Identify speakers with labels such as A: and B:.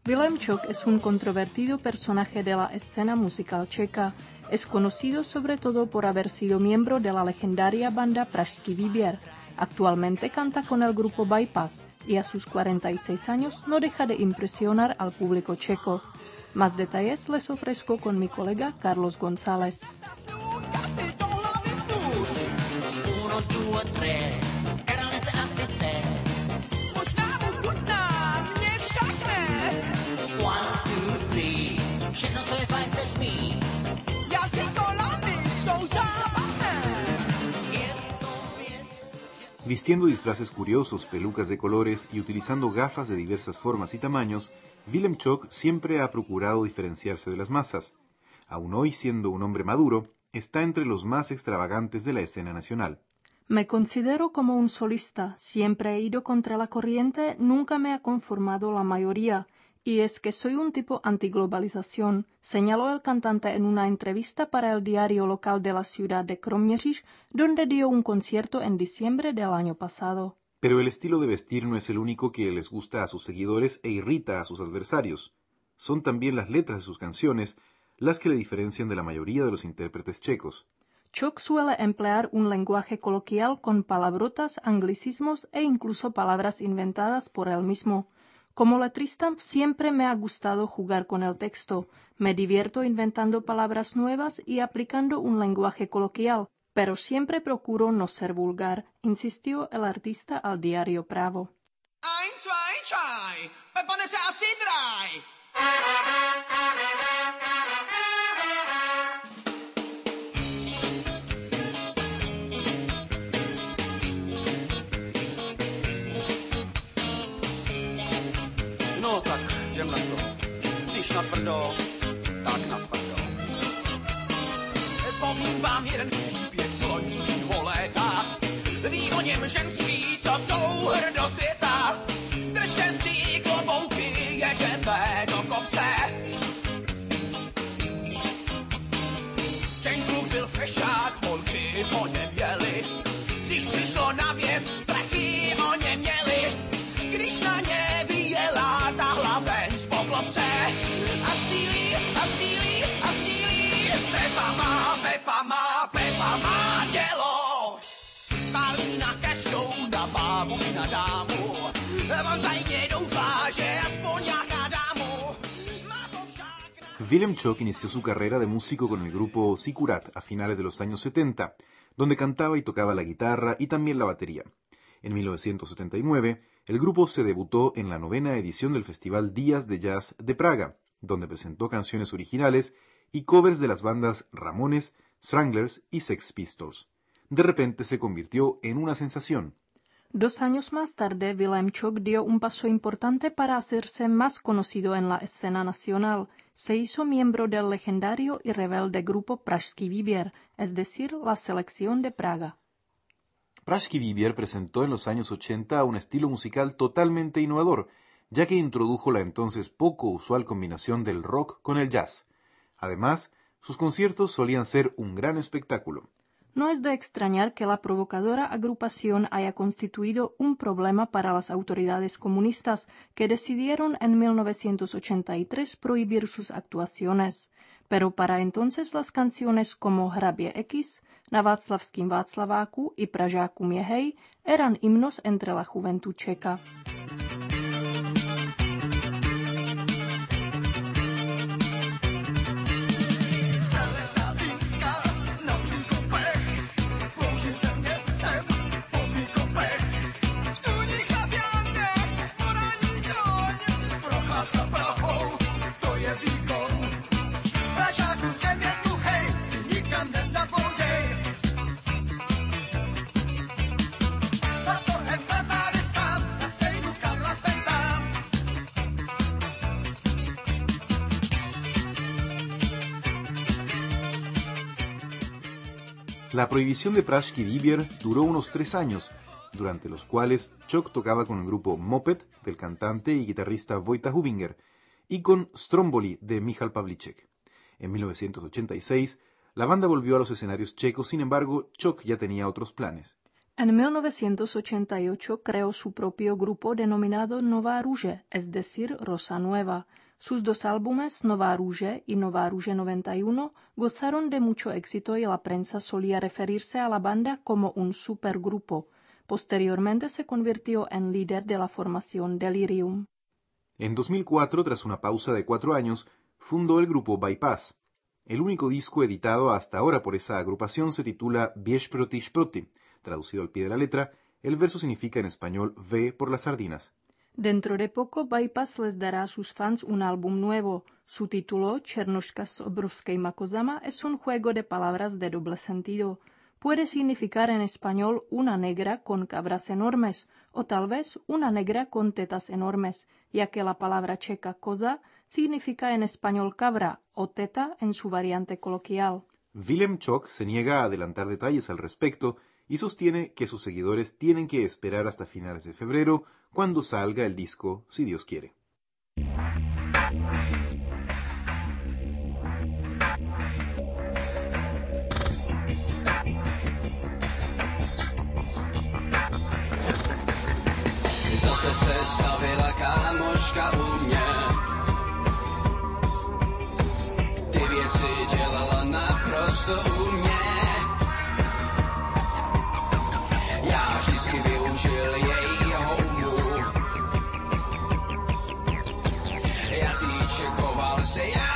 A: Willem Čok es un controvertido personaje de la escena musical checa. Es conocido sobre todo por haber sido miembro de la legendaria banda Pražský výběr. Actualmente canta con el grupo Bypass y a sus 46 años no deja de impresionar al público checo. Más detalles les ofrezco con mi colega Carlos González.
B: Vistiendo disfraces curiosos, pelucas de colores y utilizando gafas de diversas formas y tamaños, Willem Čok siempre ha procurado diferenciarse de las masas. Aún hoy, siendo un hombre maduro, está entre los más extravagantes de la escena nacional.
A: Me considero como un solista, siempre he ido contra la corriente, nunca me ha conformado la mayoría, y es que soy un tipo antiglobalización, señaló el cantante en una entrevista para el diario local de la ciudad de Kroměříž, donde dio un concierto en diciembre del año pasado.
B: Pero el estilo de vestir no es el único que les gusta a sus seguidores e irrita a sus adversarios. Son también las letras de sus canciones las que le diferencian de la mayoría de los intérpretes checos.
A: Čok suele emplear un lenguaje coloquial con palabrotas, anglicismos e incluso palabras inventadas por él mismo. Como letrista siempre me ha gustado jugar con el texto. Me divierto inventando palabras nuevas y aplicando un lenguaje coloquial, pero siempre procuro no ser vulgar, insistió el artista al diario Právo.
C: No tak, jdem na to. Když na tvrdo, tak na tvrdo. Povím vám jeden příběh z loňskýho léta. Ví o něm ženský, co jsou hrdo světa. Držte si klobouky, jedeme do kopce. Ten kluk byl fešák, holky po něm jeli. Když přišlo na věc, strachy o něm měli. Když na ně vyjela ta hlaven z poklopce. A sílí, a sílí, a sílí. Pepa má dělo. Pálí na každou, na bábu i na dámu. On tajně doufá, že aspoň nějaká dámu.
B: Willem Čok inició su carrera de músico con el grupo Sikurat a finales de los años 70, donde cantaba y tocaba la guitarra y también la batería. En 1979, el grupo se debutó en la 9ª edición del Festival Días de Jazz de Praga, donde presentó canciones originales y covers de las bandas Ramones, Stranglers y Sex Pistols. De repente se convirtió en una sensación.
A: 2 años más tarde, Willem Čok dio un paso importante para hacerse más conocido en la escena nacional. Se hizo miembro del legendario y rebelde grupo Pražský výběr, es decir, la selección de Praga.
B: Pražský výběr presentó en los años 80 un estilo musical totalmente innovador, ya que introdujo la entonces poco usual combinación del rock con el jazz. Además, sus conciertos solían ser un gran espectáculo.
A: No es de extrañar que la provocadora agrupación haya constituido un problema para las autoridades comunistas, que decidieron en 1983 prohibir sus actuaciones. Pero para entonces las canciones como Hrabě X, Na Václavském Václaváku y Pražákům je hej eran himnos entre la juventud checa.
B: La prohibición de Pražský výběr duró unos 3 años, durante los cuales Čok tocaba con el grupo Moped del cantante y guitarrista Vojta Hubinger y con Stromboli de Michal Pavlíček. En 1986, la banda volvió a los escenarios checos, sin embargo, Čok ya tenía otros planes.
A: En 1988 creó su propio grupo denominado Nová růže, es decir, Rosa Nueva. Sus dos álbumes, Nová růže y Nová růže 91, gozaron de mucho éxito y la prensa solía referirse a la banda como un supergrupo. Posteriormente se convirtió en líder de la formación Delirium.
B: En 2004, tras una pausa de 4 años, fundó el grupo Bypass. El único disco editado hasta ahora por esa agrupación se titula Běž proti šproti. Traducido al pie de la letra, el verso significa en español Ve por las sardinas.
A: Dentro de poco, Bypass les dará a sus fans un álbum nuevo. Su título, Černoška s obrovskýma kozama, es un juego de palabras de doble sentido. Puede significar en español una negra con cabras enormes, o tal vez una negra con tetas enormes, ya que la palabra checa koza significa en español cabra o teta en su variante coloquial.
B: Willem Chock se niega a adelantar detalles al respecto y sostiene que sus seguidores tienen que esperar hasta finales de febrero, cuando salga el disco, si Dios quiere.
C: Zase se stavila kámoška u mě, ty věci dělala naprosto u mě. Já vždycky využil jejího umu, jazyček choval se já.